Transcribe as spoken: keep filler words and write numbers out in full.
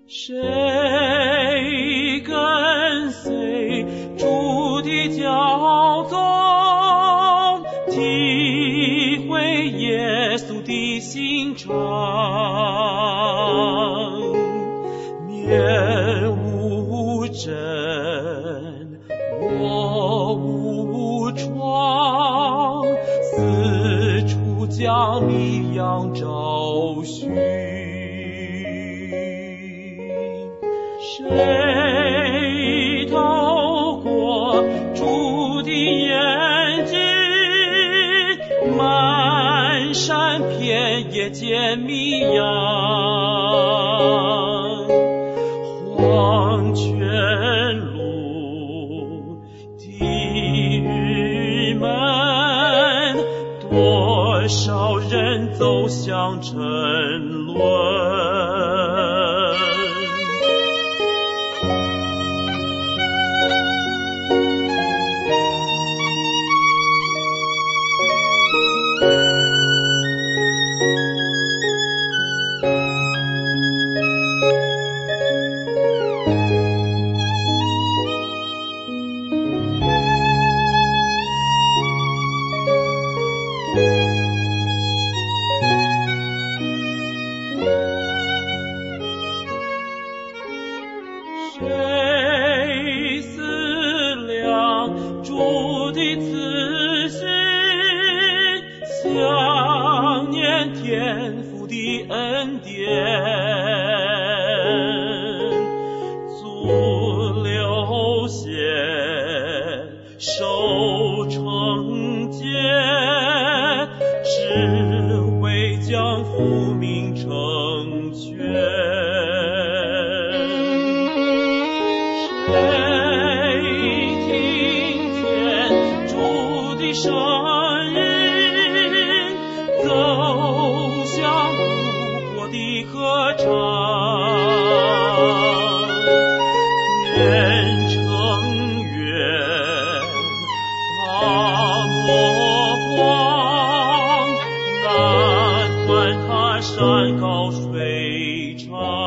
谁跟随主的教宗，体会耶稣的心肠，面无真，我无疮，四处将迷羊找寻。谁透过主的眼睛，漫山遍野见迷羊，黄泉路，地狱门，多少人走向沉沦。谁思量主的慈心，想念天父的恩典，足流血，受惩戒，只为将福名成全。谁听见主的声音，走向不活的歌唱，愿成愿，大魔荒，难断他山高水长。